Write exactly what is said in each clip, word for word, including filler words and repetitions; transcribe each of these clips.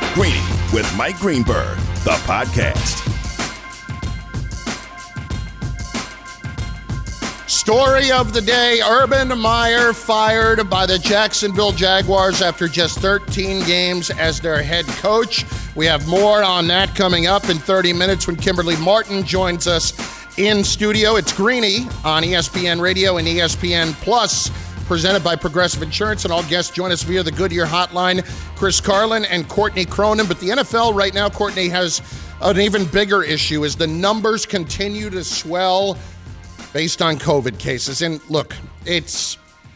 Greeny with Mike Greenberg, the podcast. Story of the day, Urban Meyer fired by the Jacksonville Jaguars after just thirteen games as their head coach. We have more on that coming up in thirty minutes when Kimberly Martin joins us in studio. It's Greeny on E S P N Radio and E S P N Plus, presented by Progressive Insurance, and all guests join us via the Goodyear Hotline, Chris Carlin and Courtney Cronin. But the N F L right now, Courtney, has an even bigger issue as the numbers continue to swell based on COVID cases. And look, it's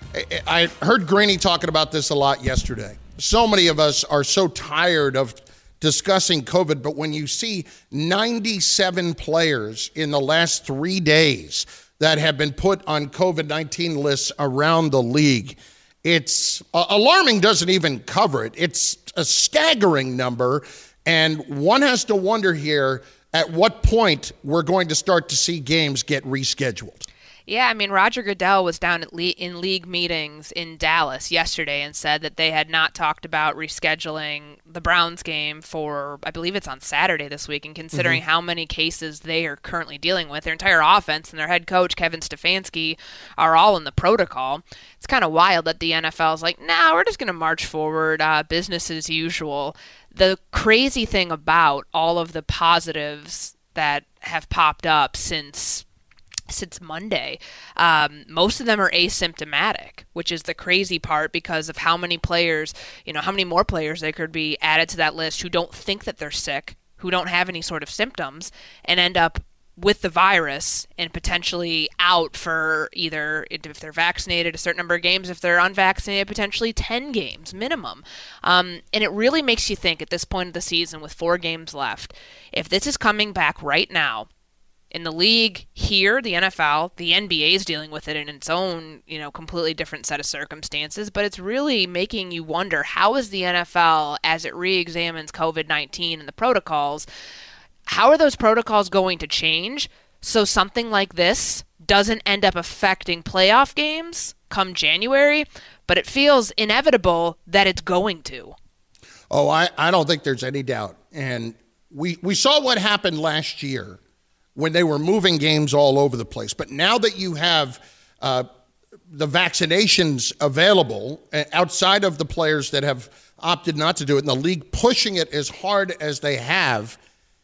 I heard Greeny talking about this a lot yesterday. So many of us are so tired of discussing COVID, but when you see ninety-seven players in the last three days that have been put on COVID nineteen lists around the league, it's uh, alarming doesn't even cover it. It's a staggering number, and one has to wonder here at what point we're going to start to see games get rescheduled. Yeah, I mean, Roger Goodell was down at le- in league meetings in Dallas yesterday and said that they had not talked about rescheduling the Browns game for, I believe it's on Saturday this week, and considering mm-hmm. how many cases they are currently dealing with, their entire offense and their head coach, Kevin Stefanski, are all in the protocol. It's kind of wild that the N F L is like, nah, we're just going to march forward, uh, business as usual. The crazy thing about all of the positives that have popped up since since Monday, um, most of them are asymptomatic, which is the crazy part because of how many players, you know, how many more players there could be added to that list who don't think that they're sick, who don't have any sort of symptoms, and end up with the virus and potentially out for either, if they're vaccinated, a certain number of games, if they're unvaccinated, potentially ten games minimum. Um, and it really makes you think at this point of the season with four games left, if this is coming back right now, in the league here, the N F L, the N B A is dealing with it in its own, you know, completely different set of circumstances, but it's really making you wonder, how is the N F L, as it re-examines COVID nineteen and the protocols, how are those protocols going to change so something like this doesn't end up affecting playoff games come January, but it feels inevitable that it's going to. Oh, I, I don't think there's any doubt. And we, we saw what happened last year when they were moving games all over the place. But now that you have uh, the vaccinations available outside of the players that have opted not to do it, and the league pushing it as hard as they have,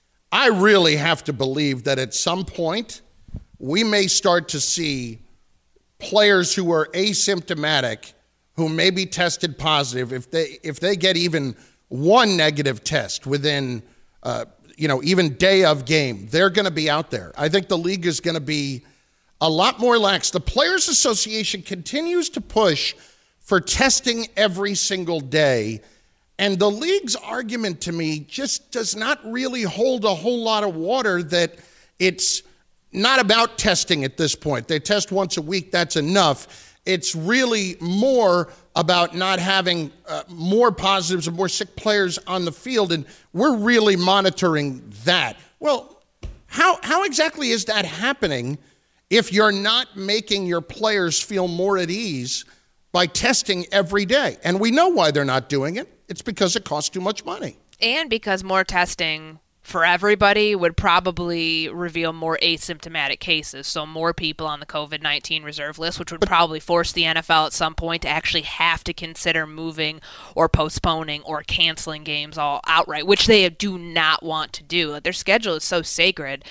I really have to believe that at some point we may start to see players who are asymptomatic, who may be tested positive, if they if they get even one negative test within uh, you know, even day of game, they're going to be out there. I think the league is going to be a lot more lax. The Players Association continues to push for testing every single day, and the league's argument to me just does not really hold a whole lot of water that it's not about testing at this point. They test once a week, that's enough. It's really more about not having uh, more positives and more sick players on the field, and we're really monitoring that. Well, how how exactly is that happening if you're not making your players feel more at ease by testing every day? And we know why they're not doing it. It's because it costs too much money. And because more testing for everybody would probably reveal more asymptomatic cases, so more people on the COVID nineteen reserve list, which would probably force the N F L at some point to actually have to consider moving or postponing or canceling games all outright, which they do not want to do. Their schedule is so sacred.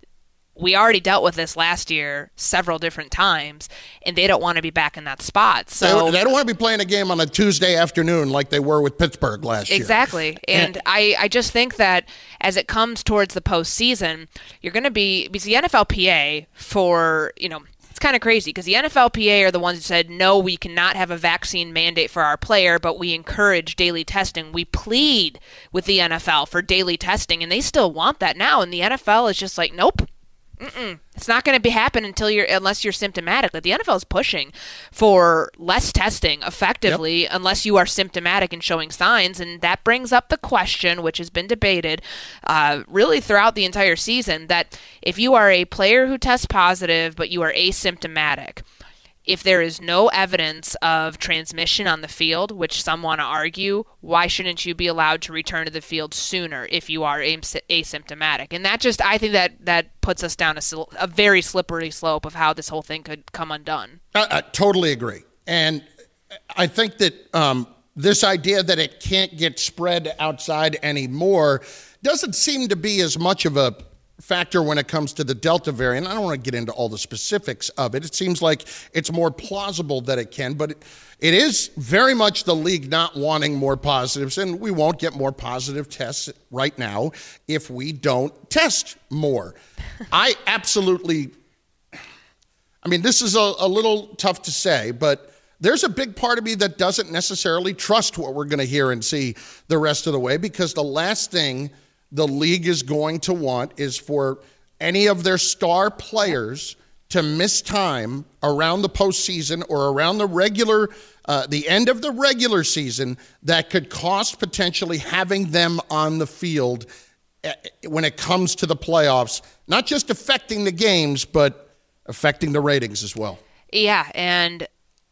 We already dealt with this last year several different times, and they don't want to be back in that spot. So They, they don't want to be playing a game on a Tuesday afternoon like they were with Pittsburgh last year. Exactly. And, and I, I just think that as it comes towards the postseason, you're going to be – because the N F L P A for, you know – it's kind of crazy because the N F L P A are the ones who said, no, we cannot have a vaccine mandate for our player, but we encourage daily testing. We plead with the N F L for daily testing, and they still want that now. And the N F L is just like, nope. Mm-mm. It's not going to be happen until you're unless you're symptomatic. Like the N F L is pushing for less testing effectively yep. unless you are symptomatic and showing signs, and that brings up the question, which has been debated uh, really throughout the entire season, that if you are a player who tests positive but you are asymptomatic, if there is no evidence of transmission on the field, which some want to argue, why shouldn't you be allowed to return to the field sooner if you are asymptomatic? And that just, I think that that puts us down a, a very slippery slope of how this whole thing could come undone. I, I totally agree. And I think that um, this idea that it can't get spread outside anymore doesn't seem to be as much of a factor when it comes to the Delta variant. I don't want to get into all the specifics of it. It seems like it's more plausible that it can, but it, it is very much the league not wanting more positives, and we won't get more positive tests right now if we don't test more. I absolutely, I mean, this is a, a little tough to say, but there's a big part of me that doesn't necessarily trust what we're going to hear and see the rest of the way, because the last thing the league is going to want is for any of their star players to miss time around the postseason or around the regular, uh, the end of the regular season that could cost potentially having them on the field when it comes to the playoffs, not just affecting the games, but affecting the ratings as well. Yeah, and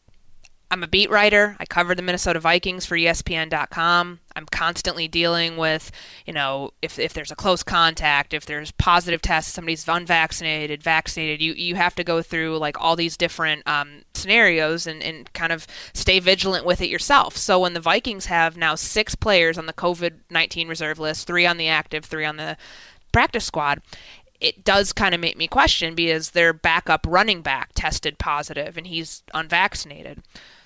I'm a beat writer. I cover the Minnesota Vikings for E S P N dot com. I'm constantly dealing with, you know, if if there's a close contact, if there's positive tests, somebody's unvaccinated, vaccinated, you, you have to go through like all these different um, scenarios and, and kind of stay vigilant with it yourself. So when the Vikings have now six players on the COVID nineteen reserve list, three on the active, three on the practice squad, it does kind of make me question because their backup running back tested positive and he's unvaccinated.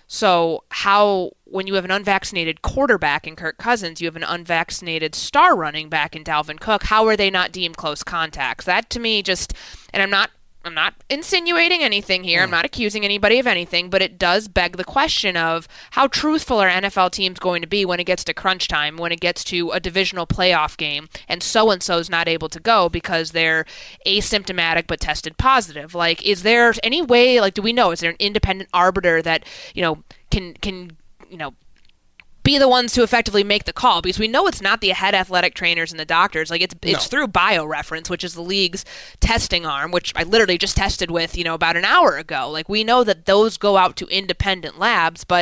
So how, when you have an unvaccinated quarterback in Kirk Cousins, you have an unvaccinated star running back in Dalvin Cook, how are they not deemed close contacts? That to me just, and I'm not I'm not insinuating anything here. I'm not accusing anybody of anything, but it does beg the question of how truthful are N F L teams going to be when it gets to crunch time, when it gets to a divisional playoff game, and so-and-so's not able to go because they're asymptomatic but tested positive. Like, is there any way, like, do we know, is there an independent arbiter that, you know, can, can you know, be the ones to effectively make the call? Because we know it's not the head athletic trainers and the doctors. Like, it's it's no. through BioReference, which is the league's testing arm, which I literally just tested with, you know, about an hour ago. Like, we know that those go out to independent labs, but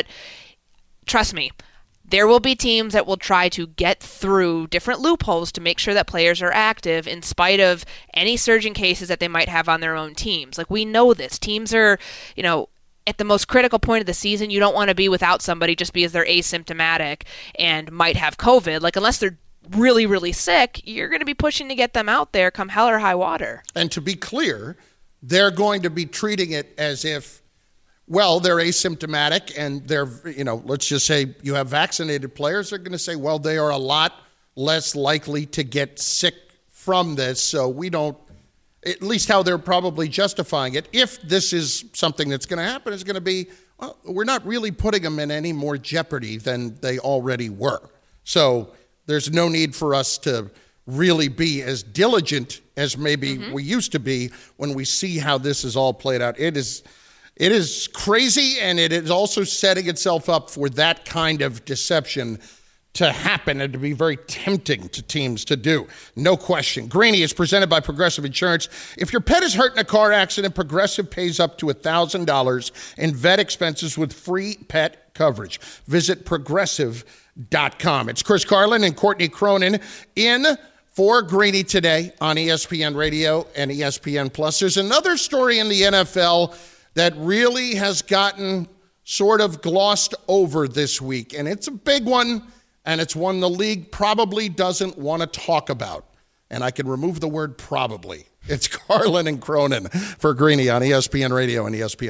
trust me, there will be teams that will try to get through different loopholes to make sure that players are active in spite of any surging cases that they might have on their own teams. Like, we know this. Teams are, you know, at the most critical point of the season, you don't want to be without somebody just because they're asymptomatic and might have COVID. Like, unless they're really, really sick, you're going to be pushing to get them out there come hell or high water. And to be clear, they're going to be treating it as if, well, they're asymptomatic and they're, you know, let's just say you have vaccinated players. They're going to say, well, they are a lot less likely to get sick from this, so we don't, at least how they're probably justifying it, if this is something that's going to happen, is going to be, well, we're not really putting them in any more jeopardy than they already were. So there's no need for us to really be as diligent as maybe mm-hmm. we used to be when we see how this is all played out. It is, it is crazy, and it is also setting itself up for that kind of deception to happen and to be very tempting to teams to do. No question. Greeny is presented by Progressive Insurance. If your pet is hurt in a car accident, Progressive pays up to one thousand dollars in vet expenses with free pet coverage. Visit progressive dot com. It's Chris Carlin and Courtney Cronin in for Greeny today on E S P N Radio and E S P N Plus. There's another story in the N F L that really has gotten sort of glossed over this week, and it's a big one. And it's one the league probably doesn't want to talk about. And I can remove the word probably. It's Carlin and Cronin for Greeny on E S P N Radio and E S P N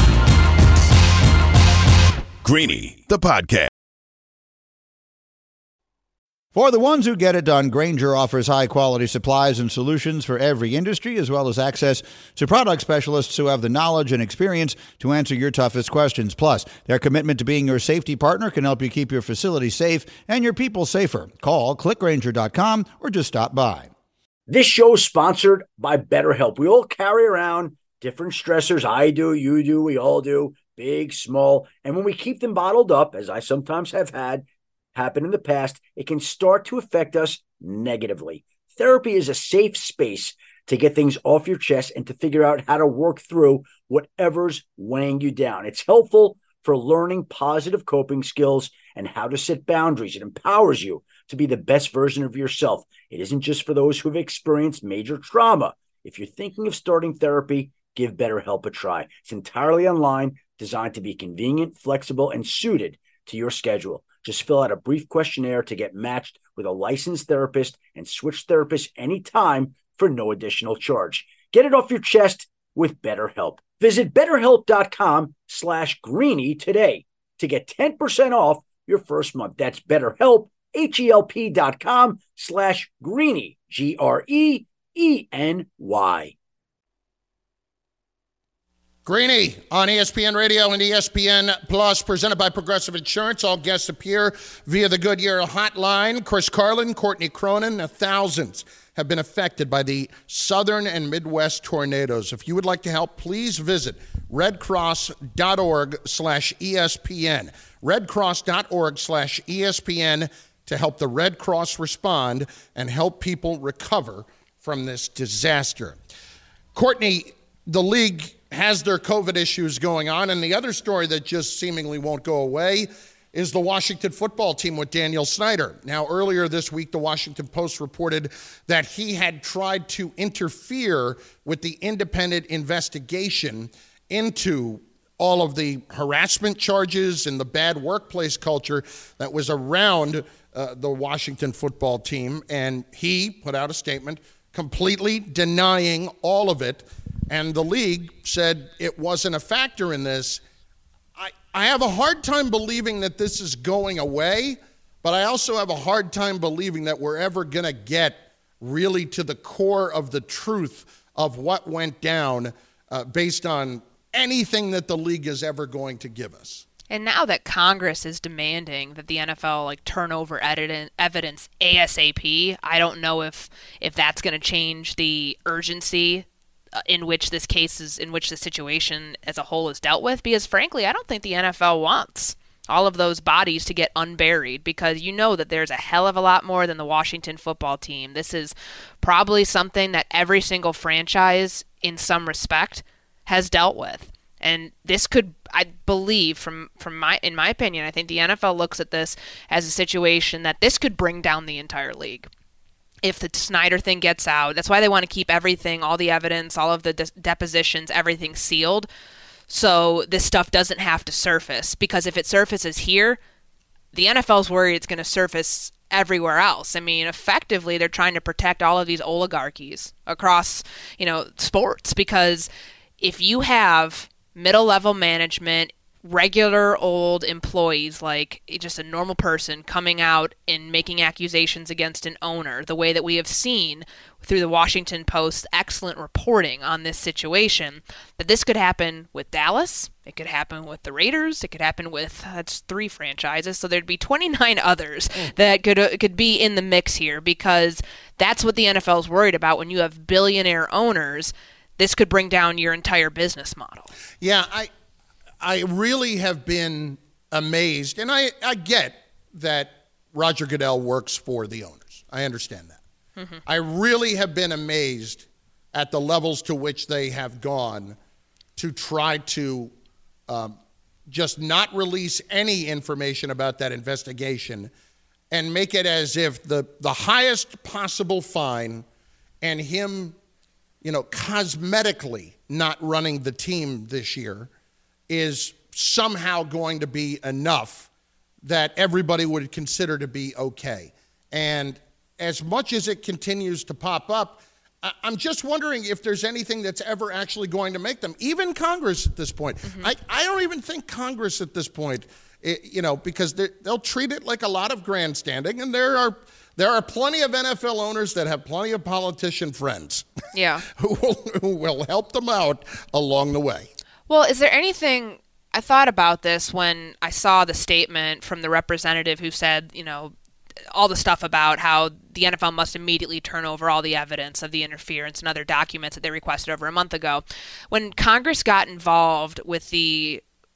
Plus. Greeny, the podcast. For the ones who get it done, Grainger offers high-quality supplies and solutions for every industry, as well as access to product specialists who have the knowledge and experience to answer your toughest questions. Plus, their commitment to being your safety partner can help you keep your facility safe and your people safer. Call, click Grainger dot com, or just stop by. This show is sponsored by BetterHelp. We all carry around different stressors. I do, you do, we all do, big, small. And when we keep them bottled up, as I sometimes have had happen in the past, it can start to affect us negatively. Therapy is a safe space to get things off your chest and to figure out how to work through whatever's weighing you down. It's helpful for learning positive coping skills and how to set boundaries. It empowers you to be the best version of yourself. It isn't just for those who have experienced major trauma. If you're thinking of starting therapy, give BetterHelp a try. It's entirely online, designed to be convenient, flexible, and suited to your schedule. Just fill out a brief questionnaire to get matched with a licensed therapist and switch therapists anytime for no additional charge. Get it off your chest with BetterHelp. Visit betterhelp.com slash greeny today to get ten percent off your first month. That's BetterHelp, H-E-L-P dot com slash greeny, G R E E N Y. Greeny on E S P N Radio and E S P N Plus, presented by Progressive Insurance. All guests appear via the Goodyear hotline. Chris Carlin, Courtney Cronin, thousands have been affected by the southern and Midwest tornadoes. If you would like to help, please visit redcross.org slash ESPN. redcross.org slash ESPN to help the Red Cross respond and help people recover from this disaster. Courtney, the league has their COVID issues going on, and the other story that just seemingly won't go away is the Washington football team with Daniel Snyder. Now, earlier this week, the Washington Post reported that he had tried to interfere with the independent investigation into all of the harassment charges and the bad workplace culture that was around uh, the Washington football team, and he put out a statement completely denying all of it. And the league said it wasn't a factor in this. I, I have a hard time believing that this is going away, but I also have a hard time believing that we're ever going to get really to the core of the truth of what went down uh, based on anything that the league is ever going to give us. And now that Congress is demanding that the N F L like turn over evidence ASAP, I don't know if if that's going to change the urgency in which this case is, in which the situation as a whole is dealt with, because frankly, I don't think the N F L wants all of those bodies to get unburied, because you know that there's a hell of a lot more than the Washington football team. This is probably something that every single franchise in some respect has dealt with. And this could, I believe, from, from my in my opinion, I think the N F L looks at this as a situation that this could bring down the entire league. If the Snyder thing gets out, that's why they want to keep everything, all the evidence, all of the de- depositions, everything sealed, so this stuff doesn't have to surface. Because if it surfaces here, the N F L's worried it's going to surface everywhere else. I mean, effectively, they're trying to protect all of these oligarchies across, you know, sports. Because if you have middle-level management, regular old employees, like just a normal person coming out and making accusations against an owner, the way that we have seen through the Washington Post's excellent reporting on this situation, that this could happen with Dallas, it could happen with the Raiders, it could happen with, that's three franchises, so there'd be twenty-nine others mm. that could uh, could be in the mix here, because that's what the N F L is worried about. When you have billionaire owners, this could bring down your entire business model. Yeah, I I really have been amazed, and I, I get that Roger Goodell works for the owners. I understand that. Mm-hmm. I really have been amazed at the levels to which they have gone to try to um, just not release any information about that investigation and make it as if the, the highest possible fine and him, you know, cosmetically not running the team this year is somehow going to be enough that everybody would consider to be okay. And as much as it continues to pop up, I'm just wondering if there's anything that's ever actually going to make them, even Congress at this point. Mm-hmm. I, I don't even think Congress at this point, it, you know, because they'll treat it like a lot of grandstanding, and there are there are plenty of N F L owners that have plenty of politician friends, yeah, who will, who will help them out along the way. Well, is there anything, I thought about this when I saw the statement from the representative who said, you know, all the stuff about how the N F L must immediately turn over all the evidence of the interference and other documents that they requested over a month ago. When Congress got involved with the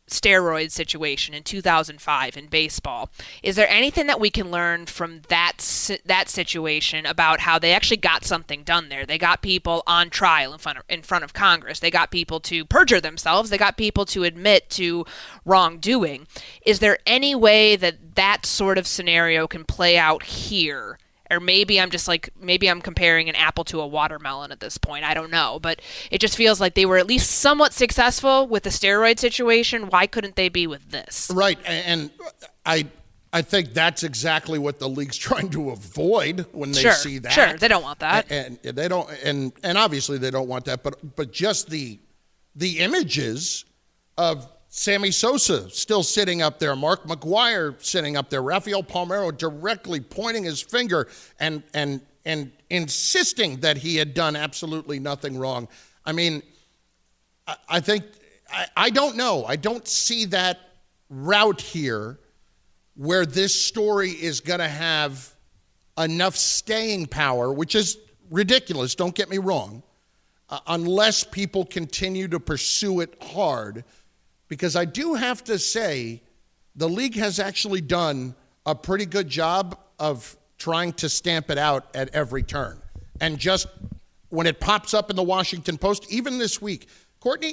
steroid situation in two thousand five in baseball. Is there anything that we can learn from that that situation about how they actually got something done there? They got people on trial in front of, in front of Congress. They got people to perjure themselves. They got people to admit to wrongdoing. Is there any way that that sort of scenario can play out here? Or maybe I'm just like, maybe I'm comparing an apple to a watermelon at this point. I don't know. But it just feels like they were at least somewhat successful with the steroid situation. Why couldn't they be with this? Right. And I I think that's exactly what the league's trying to avoid when they sure, see that. Sure, they don't want that. And, and they don't and, and obviously they don't want that, but but just the the images of Sammy Sosa still sitting up there, Mark McGwire sitting up there, Rafael Palmeiro directly pointing his finger and and and insisting that he had done absolutely nothing wrong. I mean, I, I think I, I don't know. I don't see that route here where this story is going to have enough staying power, which is ridiculous, don't get me wrong, uh, unless people continue to pursue it hard. Because I do have to say, the league has actually done a pretty good job of trying to stamp it out at every turn. And just when it pops up in the Washington Post, even this week, Courtney,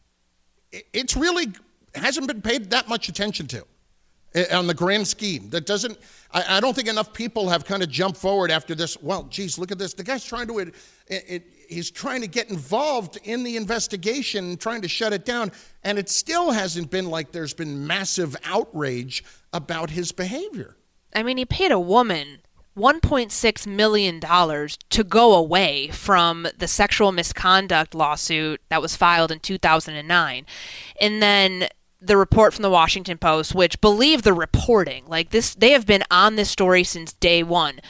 it's really hasn't been paid that much attention to on the grand scheme. That doesn't, I, I don't think enough people have kind of jumped forward after this. Well, geez, look at this. The guy's trying to, it, it, he's trying to get involved in the investigation, trying to shut it down. And it still hasn't been like there's been massive outrage about his behavior. I mean, he paid a woman one point six million dollars to go away from the sexual misconduct lawsuit that was filed in two thousand nine. And then the report from the Washington Post, which, believe the reporting, like this, they have been on this story since day one,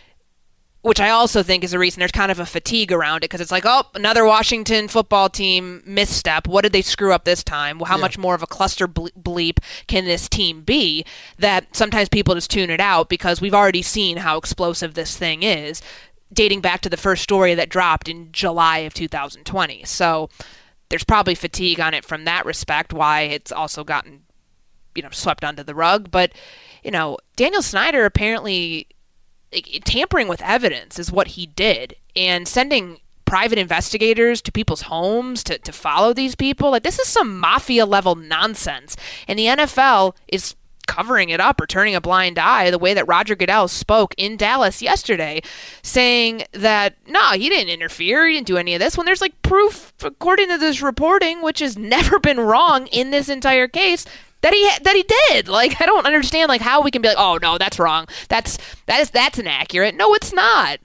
which I also think is a reason there's kind of a fatigue around it, because it's like, oh, another Washington football team misstep. What did they screw up this time? Well, how yeah. much more of a cluster bleep can this team be? That sometimes people just tune it out because we've already seen how explosive this thing is, dating back to the first story that dropped in July of two thousand twenty. So there's probably fatigue on it from that respect, why it's also gotten, you know, swept under the rug. But, you know, Daniel Snyder apparently tampering with evidence is what he did, and sending private investigators to people's homes to, to follow these people. Like, this is some mafia level nonsense. And the N F L is covering it up or turning a blind eye the way that Roger Goodell spoke in Dallas yesterday, saying that, no, he didn't interfere, he didn't do any of this, when there's like proof, according to this reporting, which has never been wrong in this entire case, that he that he did. Like, I don't understand like how we can be like, oh no, that's wrong. That's that is that's inaccurate. No, it's not.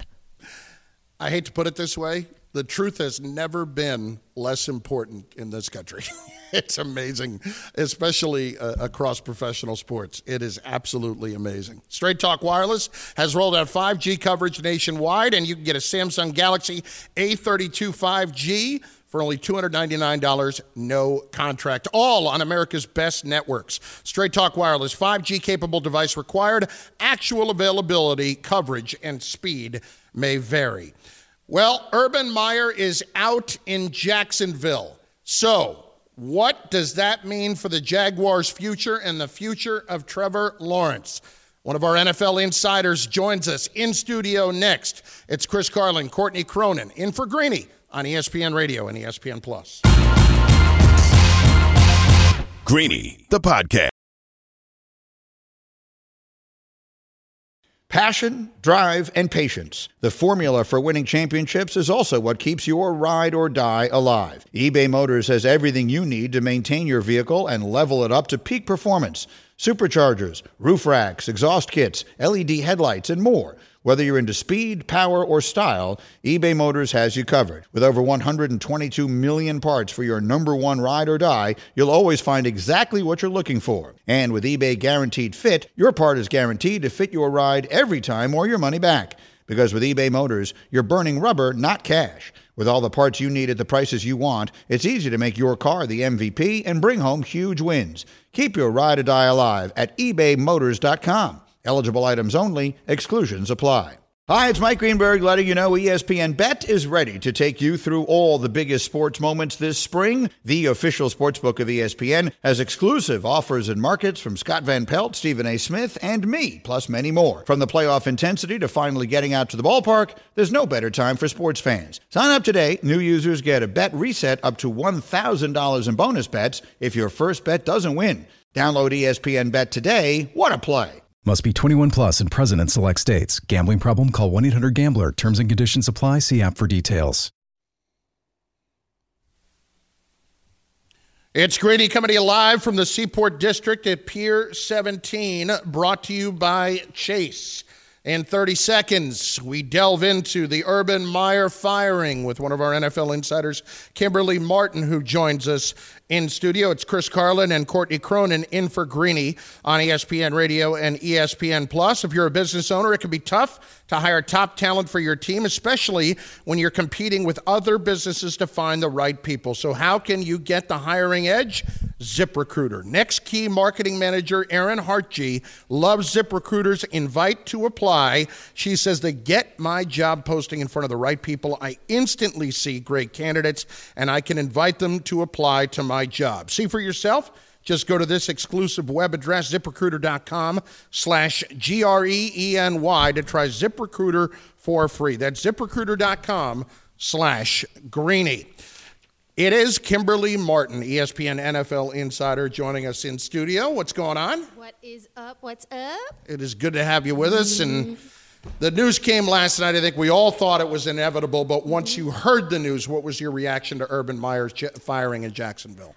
I hate to put it this way. The truth has never been less important in this country. It's amazing, especially uh, across professional sports. It is absolutely amazing. Straight Talk Wireless has rolled out five G coverage nationwide, and you can get a Samsung Galaxy A thirty-two five G for only two hundred ninety-nine dollars, no contract. All on America's best networks. Straight Talk Wireless, five G capable device required. Actual availability, coverage, and speed may vary. Well, Urban Meyer is out in Jacksonville. So, what does that mean for the Jaguars' future and the future of Trevor Lawrence? One of our N F L insiders joins us in studio next. It's Chris Carlin, Courtney Cronin, in for Greeny on E S P N Radio and E S P N Plus. Greeny, the podcast. Passion, drive, and patience. The formula for winning championships is also what keeps your ride or die alive. eBay Motors has everything you need to maintain your vehicle and level it up to peak performance. Superchargers, roof racks, exhaust kits, L E D headlights, and more. Whether you're into speed, power, or style, eBay Motors has you covered. With over one hundred twenty-two million parts for your number one ride or die, you'll always find exactly what you're looking for. And with eBay Guaranteed Fit, your part is guaranteed to fit your ride every time or your money back. Because with eBay Motors, you're burning rubber, not cash. With all the parts you need at the prices you want, it's easy to make your car the M V P and bring home huge wins. Keep your ride or die alive at ebay motors dot com. Eligible items only. Exclusions apply. Hi, it's Mike Greenberg letting you know E S P N Bet is ready to take you through all the biggest sports moments this spring. The official sportsbook of E S P N has exclusive offers and markets from Scott Van Pelt, Stephen A. Smith, and me, plus many more. From the playoff intensity to finally getting out to the ballpark, there's no better time for sports fans. Sign up today. New users get a bet reset up to one thousand dollars in bonus bets if your first bet doesn't win. Download E S P N Bet today. What a play. Must be twenty-one plus and present in select states. Gambling problem? Call one eight hundred gambler. Terms and conditions apply. See app for details. It's Greeny coming to you live from the Seaport District at Pier seventeen, brought to you by Chase. In thirty seconds, we delve into the Urban Meyer firing with one of our N F L insiders, Kimberly Martin, who joins us in studio. It's Chris Carlin and Courtney Cronin in for Greeny on E S P N Radio and E S P N Plus. If you're a business owner, it can be tough to hire top talent for your team, especially when you're competing with other businesses to find the right people. So how can you get the hiring edge? ZipRecruiter. Next Key Marketing Manager Erin Hartgee loves ZipRecruiter's invite to apply. She says the Get My Job posting in front of the right people, I instantly see great candidates, and I can invite them to apply to my job. See for yourself. Just go to this exclusive web address, ZipRecruiter.com slash G R E E N Y to try ZipRecruiter for free. That's ZipRecruiter.com slash Greeny. It is Kimberly Martin, E S P N N F L insider, joining us in studio. What's going on? What is up? What's up? It is good to have you with us. And the news came last night. I think we all thought it was inevitable. But once you heard the news, what was your reaction to Urban Meyer's firing in Jacksonville?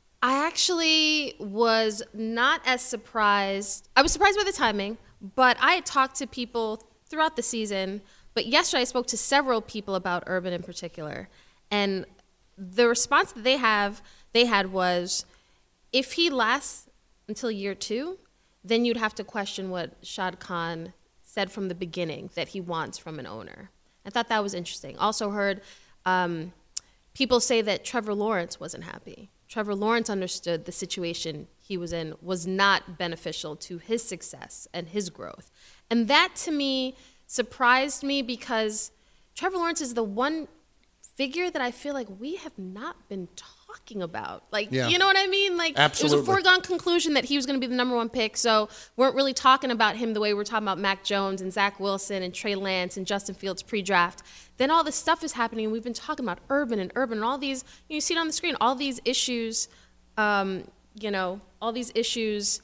I actually was not as surprised. I was surprised by the timing, but I had talked to people throughout the season. But yesterday I spoke to several people about Urban in particular. And the response that they have, they had was, if he lasts until year two, then you'd have to question what Shad Khan said from the beginning that he wants from an owner. I thought that was interesting. Also heard um, people say that Trevor Lawrence wasn't happy. Trevor Lawrence understood the situation he was in was not beneficial to his success and his growth. And that, to me, surprised me because Trevor Lawrence is the one figure that I feel like we have not been talking about. Like, yeah. You know what I mean? Like, absolutely. It was a foregone conclusion that he was going to be the number one pick, so weren't really talking about him the way we're talking about Mac Jones and Zach Wilson and Trey Lance and Justin Fields pre-draft. Then all this stuff is happening, and we've been talking about Urban and Urban and all these, you see it on the screen, all these issues, um, you know, all these issues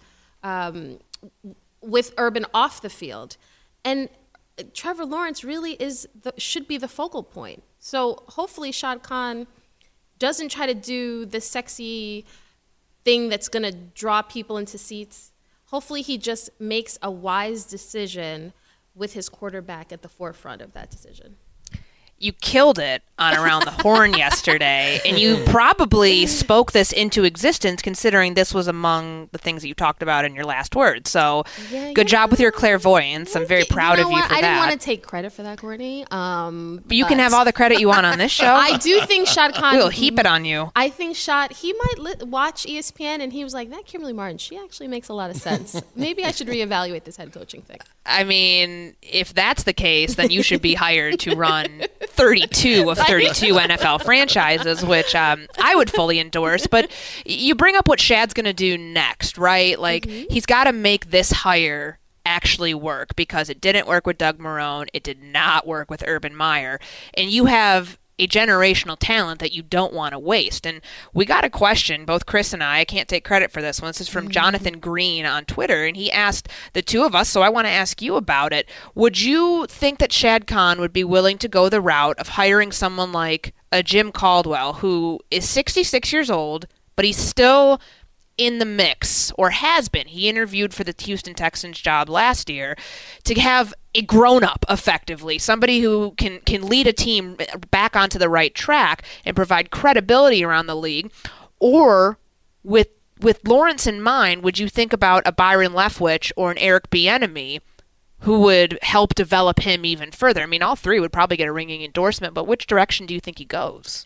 um, with Urban off the field. And Trevor Lawrence really is the, should be the focal point. So hopefully Shad Khan doesn't try to do the sexy thing that's going to draw people into seats. Hopefully he just makes a wise decision with his quarterback at the forefront of that decision. You killed it on Around the Horn yesterday, and you probably spoke this into existence considering this was among the things that you talked about in your last words. So yeah, good yeah. job with your clairvoyance. I'm very proud you know of you what? for I that. didn't want to take credit for that, Courtney. Um, but you but can have all the credit you want on this show. I do think Shad Khan... We'll heap it on you. I think Shad... He might li- watch E S P N, and he was like, that Kimberly Martin, she actually makes a lot of sense. Maybe I should reevaluate this head coaching thing. I mean, if that's the case, then you should be hired to run thirty-two of thirty-two N F L franchises, which um, I would fully endorse. But you bring up what Shad's going to do next, right? Like, mm-hmm. he's got to make this hire actually work because it didn't work with Doug Marrone. It did not work with Urban Meyer. And you have a generational talent that you don't want to waste. And we got a question, both Chris and I, I can't take credit for this one. This is from mm-hmm. Jonathan Green on Twitter, and he asked the two of us, so I want to ask you about it. Would you think that Shad Khan would be willing to go the route of hiring someone like a Jim Caldwell, who is sixty-six years old, but he's still in the mix, or has been? He interviewed for the Houston Texans job last year, to have a grown-up, effectively, somebody who can, can lead a team back onto the right track and provide credibility around the league? Or, with with Lawrence in mind, would you think about a Byron Leftwich or an Eric Bieniemy who would help develop him even further? I mean, all three would probably get a ringing endorsement, but which direction do you think he goes?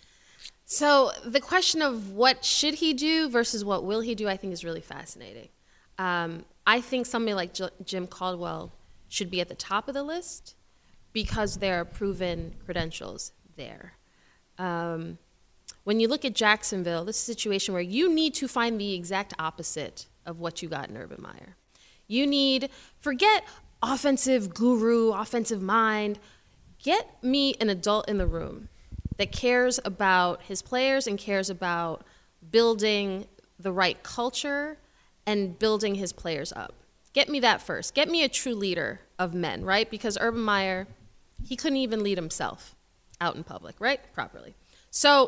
So the question of what should he do versus what will he do, I think is really fascinating. Um, I think somebody like J- Jim Caldwell should be at the top of the list, because there are proven credentials there. Um, when you look at Jacksonville, this is a situation where you need to find the exact opposite of what you got in Urban Meyer. You need, forget offensive guru, offensive mind. Get me an adult in the room that cares about his players and cares about building the right culture and building his players up. Get me that first. Get me a true leader of men, right? Because Urban Meyer, he couldn't even lead himself out in public, right? Properly. So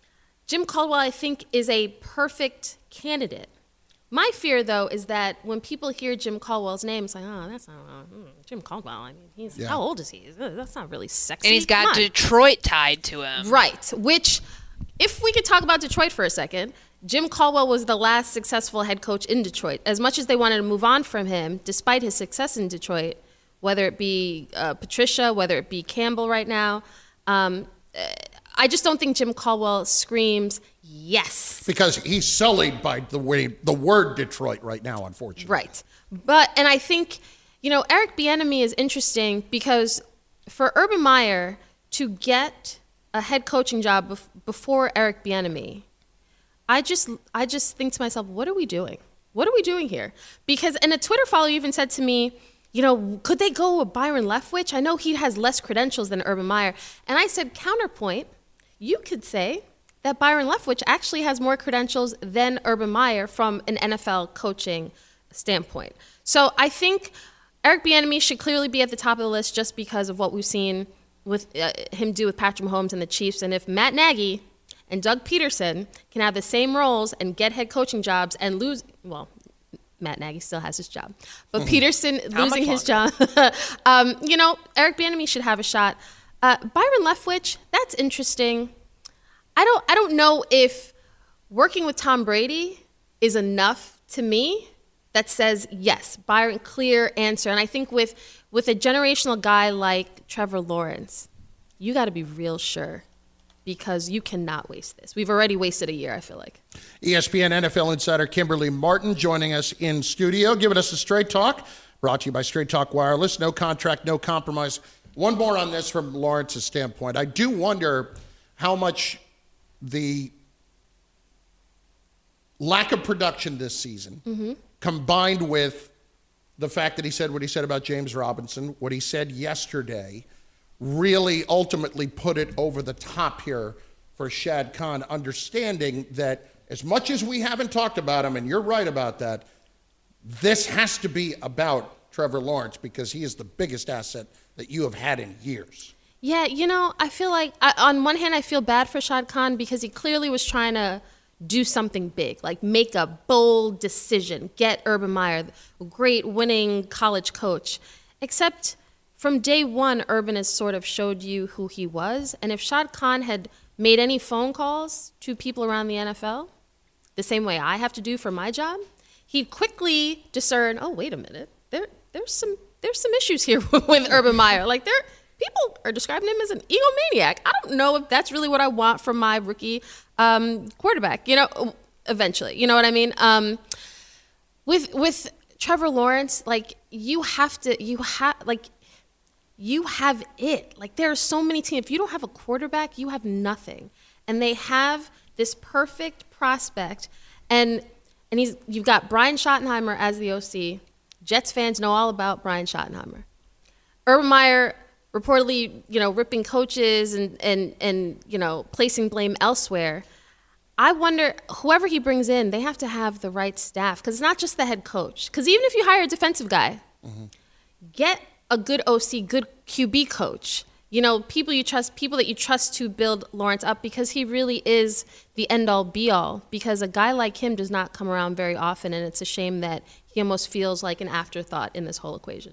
Jim Caldwell, I think, is a perfect candidate. My fear, though, is that when people hear Jim Caldwell's name, it's like, oh, that's not uh, Jim Caldwell. I mean, he's yeah. how old is he? That's not really sexy. And he's got Detroit tied to him. Right, which, if we could talk about Detroit for a second, Jim Caldwell was the last successful head coach in Detroit. As much as they wanted to move on from him, despite his success in Detroit, whether it be uh, Patricia, whether it be Campbell right now, um, I just don't think Jim Caldwell screams yes. Because he's sullied by the way the word Detroit right now, unfortunately. Right. But, and I think, you know, Eric Bieniemy is interesting because for Urban Meyer to get a head coaching job bef- before Eric Bieniemy, I just I just think to myself, what are we doing? What are we doing here? Because, and a Twitter follower even said to me, you know, could they go with Byron Leftwich? I know he has less credentials than Urban Meyer. And I said, counterpoint, you could say that Byron Leftwich actually has more credentials than Urban Meyer from an N F L coaching standpoint. So I think Eric Bieniemy should clearly be at the top of the list just because of what we've seen with uh, him do with Patrick Mahomes and the Chiefs. And if Matt Nagy and Doug Peterson can have the same roles and get head coaching jobs and lose, well, Matt Nagy still has his job, but mm-hmm. Peterson losing his job, um, you know, Eric Bieniemy should have a shot. Uh, Byron Leftwich, that's interesting. I don't, I don't know if working with Tom Brady is enough to me that says yes, Byron, clear answer. And I think with with a generational guy like Trevor Lawrence, you got to be real sure, because you cannot waste this. We've already wasted a year, I feel like. E S P N N F L insider Kimberly Martin joining us in studio, giving us a Straight Talk, brought to you by Straight Talk Wireless. No contract, no compromise. One more on this from Lawrence's standpoint. I do wonder how much the lack of production this season, mm-hmm. combined with the fact that he said what he said about James Robinson, what he said yesterday, really ultimately put it over the top here for Shad Khan, understanding that as much as we haven't talked about him, and you're right about that, this has to be about Trevor Lawrence because he is the biggest asset that you have had in years. Yeah, you know, I feel like, I, on one hand, I feel bad for Shad Khan because he clearly was trying to do something big, like make a bold decision, get Urban Meyer, a great winning college coach. Except from day one, Urban has sort of showed you who he was. And if Shad Khan had made any phone calls to people around the N F L, the same way I have to do for my job, he'd quickly discern, oh, wait a minute, there, there's some there's some issues here with Urban Meyer. Like, there, people are describing him as an egomaniac. I don't know if that's really what I want from my rookie um, quarterback, you know, eventually. You know what I mean? Um, with with Trevor Lawrence, like, you have to, you have, like, you have it. Like, there are so many teams. If you don't have a quarterback, you have nothing. And they have this perfect prospect. And and he's you've got Brian Schottenheimer as the O C. Jets fans know all about Brian Schottenheimer. Urban Meyer reportedly, you know, ripping coaches and, and, and, you know, placing blame elsewhere. I wonder, whoever he brings in, they have to have the right staff, because it's not just the head coach. Because even if you hire a defensive guy, mm-hmm. get a good O C, good Q B coach. You know, people you trust, people that you trust to build Lawrence up, because he really is the end-all, be-all. Because a guy like him does not come around very often, and it's a shame that he almost feels like an afterthought in this whole equation.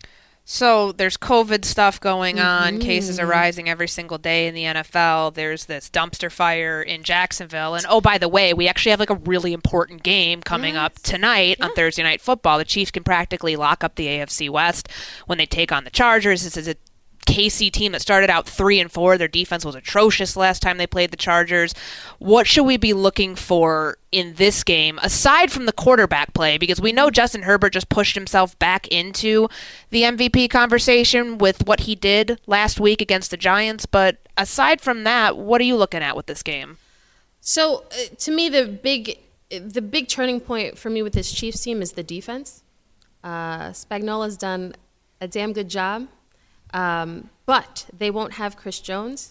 So there's COVID stuff going on. Mm-hmm. Cases are rising every single day in the N F L. There's this dumpster fire in Jacksonville. And, oh, by the way, we actually have like a really important game coming yes. up tonight yeah. on Thursday Night Football. The Chiefs can practically lock up the A F C West when they take on the Chargers. This is a K C team that started out three and four. Their defense was atrocious last time they played the Chargers. What should we be looking for in this game, aside from the quarterback play? Because we know Justin Herbert just pushed himself back into the M V P conversation with what he did last week against the Giants. But aside from that, what are you looking at with this game? So uh, to me, the big the big turning point for me with this Chiefs team is the defense. Uh, Spagnuolo's done a damn good job. Um, but they won't have Chris Jones.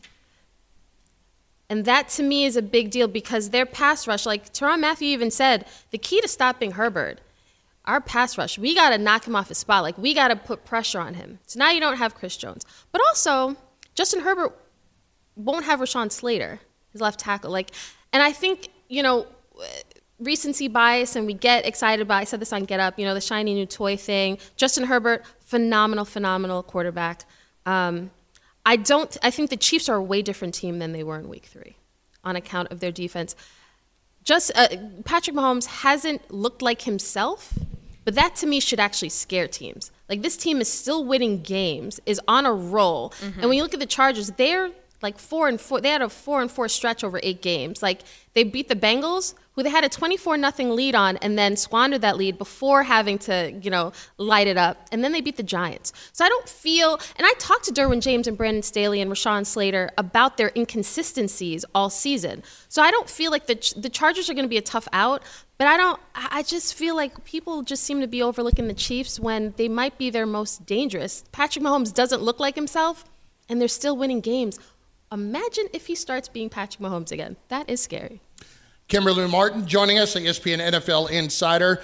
And that, to me, is a big deal because their pass rush, like Tyrann Mathieu even said, the key to stopping Herbert, our pass rush, we got to knock him off his spot. Like, we got to put pressure on him. So now you don't have Chris Jones. But also, Justin Herbert won't have Rashawn Slater, his left tackle. Like, and I think, you know, recency bias, and we get excited about, I said this on Get Up, you know, the shiny new toy thing. Justin Herbert, phenomenal, phenomenal quarterback. Um, I don't, I think the Chiefs are a way different team than they were in week three on account of their defense. Just, uh, Patrick Mahomes hasn't looked like himself, but that to me should actually scare teams. Like, this team is still winning games, is on a roll. Mm-hmm. And when you look at the Chargers, they're like four and four. They had a four and four stretch over eight games. Like, they beat the Bengals, who they had a twenty-four nothing lead on, and then squandered that lead before having to, you know, light it up. And then they beat the Giants. So I don't feel, and I talked to Derwin James and Brandon Staley and Rashawn Slater about their inconsistencies all season. So I don't feel like the the Chargers are going to be a tough out. But I don't. I just feel like people just seem to be overlooking the Chiefs when they might be their most dangerous. Patrick Mahomes doesn't look like himself, and they're still winning games. Imagine if he starts being Patrick Mahomes again. That is scary. Kimberly Martin joining us, E S P N N F L insider.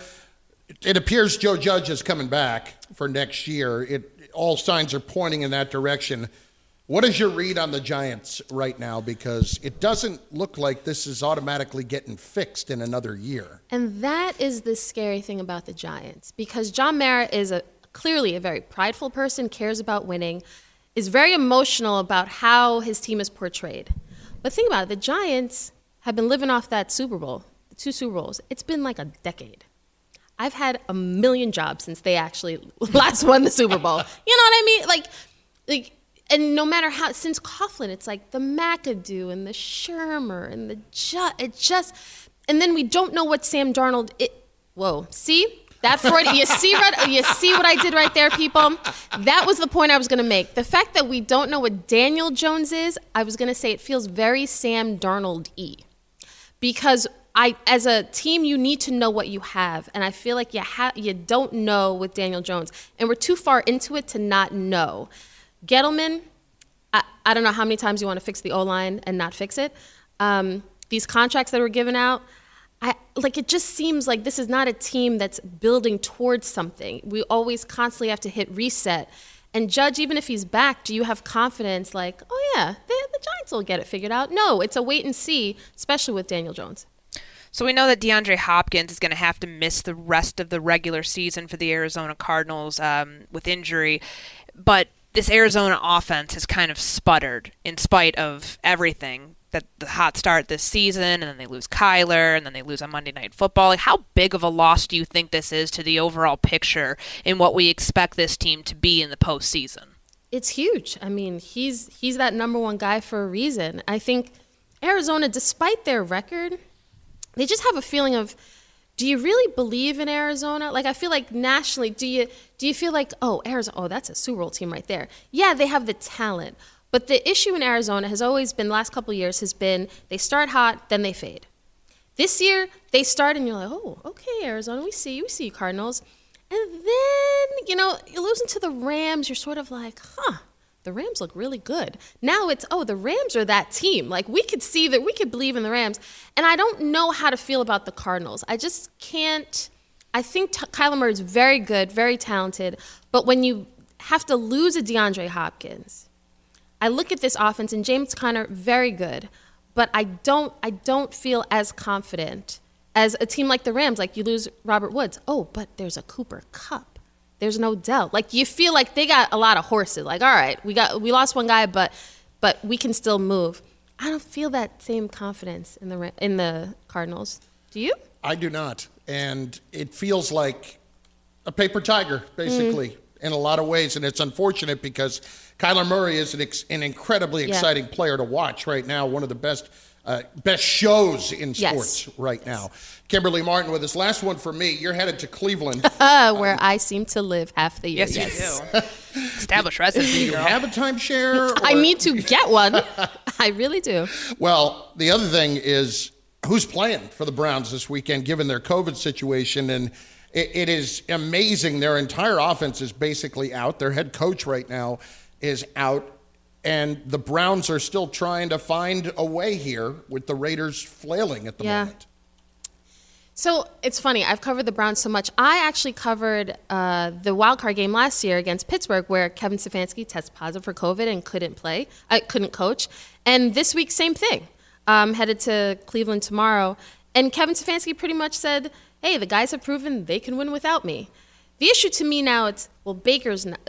It appears Joe Judge is coming back for next year. It, all signs are pointing in that direction. What is your read on the Giants right now? Because it doesn't look like this is automatically getting fixed in another year. And that is the scary thing about the Giants, because John Mara is a clearly a very prideful person, cares about winning, is very emotional about how his team is portrayed. But think about it, the Giants have been living off that Super Bowl, the two Super Bowls. It's been like a decade. I've had a million jobs since they actually last won the Super Bowl. You know what I mean? Like, like, and no matter how, since Coughlin, it's like the McAdoo and the Shermer and the ju- it just, and then we don't know what Sam Darnold. It, whoa, see that Freud? You see what you see what I did right there, people? That was the point I was going to make. The fact that we don't know what Daniel Jones is, I was going to say it feels very Sam Darnold-y. Because I, as a team, you need to know what you have, and I feel like you ha- you don't know with Daniel Jones, and we're too far into it to not know. Gettleman, I, I don't know how many times you want to fix the O-line and not fix it. Um, these contracts that were given out, I like it just seems like this is not a team that's building towards something. We always constantly have to hit reset. And Judge, even if he's back, do you have confidence like, oh, yeah, the, the Giants will get it figured out? No, it's a wait and see, especially with Daniel Jones. So we know that DeAndre Hopkins is going to have to miss the rest of the regular season for the Arizona Cardinals um, with injury. But this Arizona offense has kind of sputtered in spite of everything. That the hot start this season, and then they lose Kyler, and then they lose on Monday Night Football. Like, how big of a loss do you think this is to the overall picture in what we expect this team to be in the postseason? It's huge. I mean, he's he's that number one guy for a reason. I think Arizona, despite their record, they just have a feeling of, do you really believe in Arizona? Like, I feel like nationally, do you do you feel like, oh, Arizona, oh, that's a Super Bowl team right there. Yeah, they have the talent. But the issue in Arizona has always been, the last couple of years, has been they start hot, then they fade. This year, they start and you're like, oh, okay, Arizona, we see you, we see you, Cardinals. And then, you know, you're losing to the Rams, you're sort of like, huh, the Rams look really good. Now it's, oh, the Rams are that team. Like, we could see that, we could believe in the Rams. And I don't know how to feel about the Cardinals. I just can't. I think t- Kyler Murray is very good, very talented. But when you have to lose a DeAndre Hopkins, I look at this offense, and James Conner, very good, but I don't I don't feel as confident as a team like the Rams. Like, you lose Robert Woods. Oh, but there's a Cooper Kupp. There's no Dell. Like, you feel like they got a lot of horses. Like, all right, we got we lost one guy, but but we can still move. I don't feel that same confidence in the in the Cardinals. Do you? I do not, and it feels like a paper tiger, basically. Mm. in a lot of ways, and it's unfortunate because Kyler Murray is an, ex- an incredibly Yeah. exciting player to watch right now, one of the best uh, best shows in sports Yes. right now. Kimberly Martin with us. Last one for me. You're headed to Cleveland. Uh, where I seem to live half the year. Yes, Yes. you do. Established residency, Do you girl. have a timeshare? I or- need to get one. I really do. Well, the other thing is who's playing for the Browns this weekend, given their COVID situation. And it, it is amazing. Their entire offense is basically out. Their head coach right now is out. And the Browns are still trying to find a way here with the Raiders flailing at the Yeah. moment. So it's funny. I've covered the Browns so much. I actually covered uh, the wild card game last year against Pittsburgh, where Kevin Stefanski tested positive for COVID and couldn't play. I couldn't coach. And this week, same thing. Um, headed to Cleveland tomorrow, and Kevin Stefanski pretty much said, "Hey, the guys have proven they can win without me." The issue to me now, it's well, Baker's not.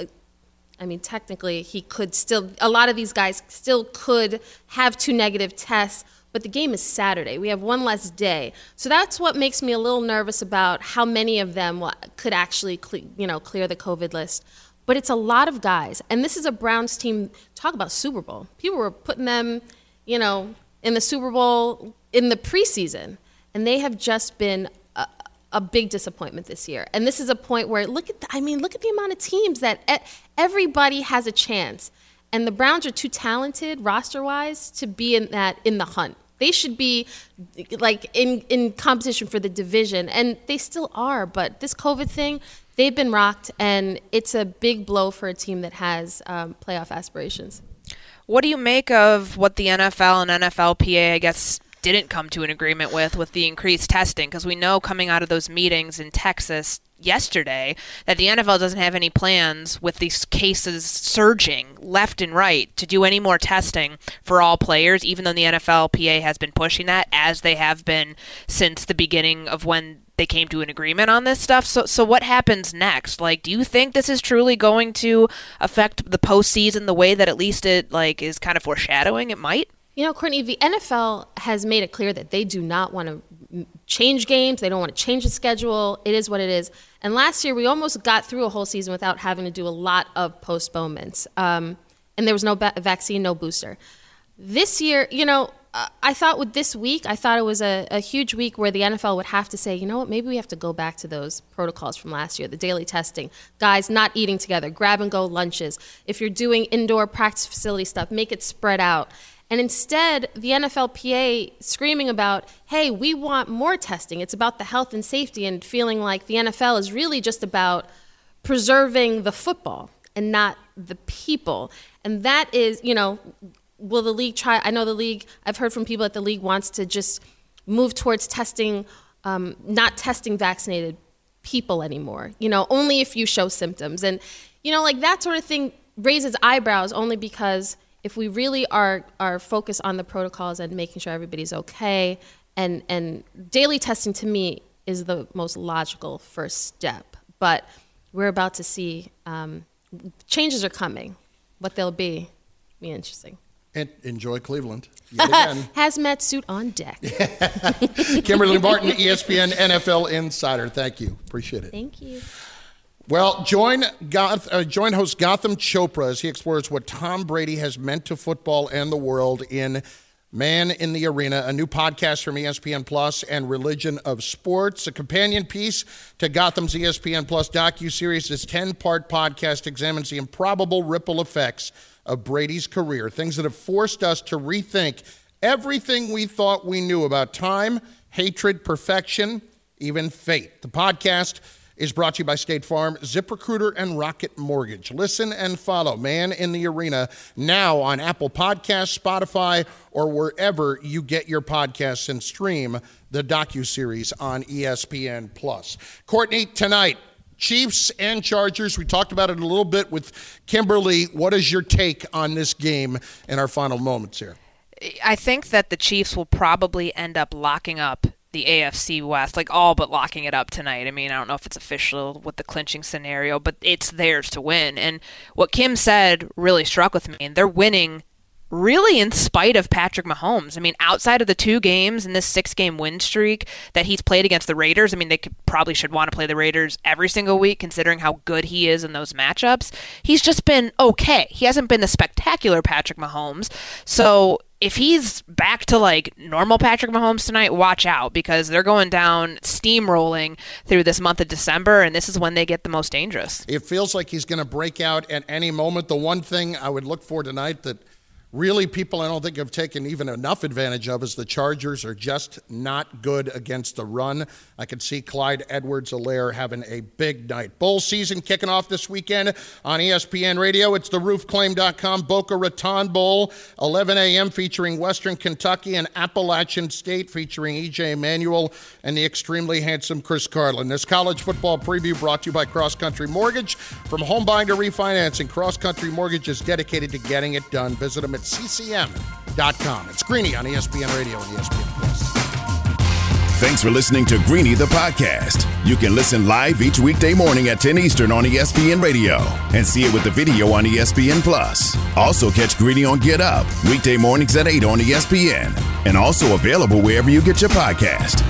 I mean, technically, he could still, a lot of these guys still could have two negative tests, but the game is Saturday. We have one less day. So that's what makes me a little nervous about how many of them could actually, cle- you know, clear the COVID list. But it's a lot of guys. And this is a Browns team, talk about Super Bowl. People were putting them, you know, in the Super Bowl in the preseason. And they have just been a, a big disappointment this year. And this is a point where, look at, the, I mean, look at the amount of teams that e- everybody has a chance. And the Browns are too talented roster-wise to be in that in the hunt. They should be like in, in competition for the division, and they still are. But this COVID thing, they've been rocked, and it's a big blow for a team that has um, playoff aspirations. What do you make of what the N F L and N F L P A, I guess, didn't come to an agreement with, with the increased testing? Because we know coming out of those meetings in Texas yesterday that the N F L doesn't have any plans with these cases surging left and right to do any more testing for all players, even though the N F L P A has been pushing that, as they have been since the beginning of when they came to an agreement on this stuff. So so what happens next? Like, do you think this is truly going to affect the postseason the way that at least it like is kind of foreshadowing it might? You know, Courtney, the N F L has made it clear that they do not want to change games. They don't want to change the schedule. It is what it is. And last year, we almost got through a whole season without having to do a lot of postponements. Um, and there was no ba- vaccine, no booster. This year, you know, uh, I thought with this week, I thought it was a, a huge week where the N F L would have to say, you know what, maybe we have to go back to those protocols from last year, the daily testing, guys not eating together, grab-and-go lunches. If you're doing indoor practice facility stuff, make it spread out. And instead, the N F L P A screaming about, hey, we want more testing. It's about the health and safety, and feeling like the N F L is really just about preserving the football and not the people. And that is, you know, will the league try? I know the league, I've heard from people that the league wants to just move towards testing, um, not testing vaccinated people anymore, you know, only if you show symptoms. And, you know, like that sort of thing raises eyebrows only because if we really are are focused on the protocols and making sure everybody's okay, and, and daily testing to me is the most logical first step. But we're about to see um, changes are coming. What they'll be, be interesting. And enjoy Cleveland. Yet again. Hazmat suit on deck. Kimberly Martin, E S P N N F L Insider. Thank you. Appreciate it. Thank you. Well, join Goth, uh, join host Gotham Chopra as he explores what Tom Brady has meant to football and the world in Man in the Arena, a new podcast from E S P N Plus and Religion of Sports, a companion piece to Gotham's E S P N Plus docuseries. This ten-part podcast examines the improbable ripple effects of Brady's career, things that have forced us to rethink everything we thought we knew about time, hatred, perfection, even fate. The podcast is brought to you by State Farm, ZipRecruiter, and Rocket Mortgage. Listen and follow Man in the Arena now on Apple Podcasts, Spotify, or wherever you get your podcasts, and stream the docuseries on E S P N Plus. Courtney, tonight, Chiefs and Chargers. We talked about it a little bit with Kimberly. What is your take on this game in our final moments here? I think that the Chiefs will probably end up locking up the A F C West, like all but locking it up tonight. I mean, I don't know if it's official with the clinching scenario, but it's theirs to win. And what Kim said really struck with me, and they're winning really in spite of Patrick Mahomes. I mean, outside of the two games in this six-game win streak that he's played against the Raiders, I mean, they could, probably should want to play the Raiders every single week considering how good he is in those matchups. He's just been okay. He hasn't been the spectacular Patrick Mahomes. So if he's back to like normal Patrick Mahomes tonight, watch out, because they're going down steamrolling through this month of December, and this is when they get the most dangerous. It feels like he's going to break out at any moment. The one thing I would look for tonight that really people I don't think have taken even enough advantage of is the Chargers are just not good against the run. I could see Clyde Edwards-Helaire having a big night. Bowl season kicking off this weekend on E S P N Radio. It's the roof claim dot com Boca Raton Bowl, eleven a.m. featuring Western Kentucky and Appalachian State featuring E J Manuel and the extremely handsome Chris Carlin. This college football preview brought to you by Cross Country Mortgage. From home buying to refinancing, Cross Country Mortgage is dedicated to getting it done. Visit them at C C M dot com. It's Greeny on E S P N Radio and E S P N Plus. Thanks for listening to Greeny the podcast. You can listen live each weekday morning at ten Eastern on E S P N Radio and see it with the video on E S P N Plus. Also catch Greeny on Get Up weekday mornings at eight on E S P N and also available wherever you get your podcast.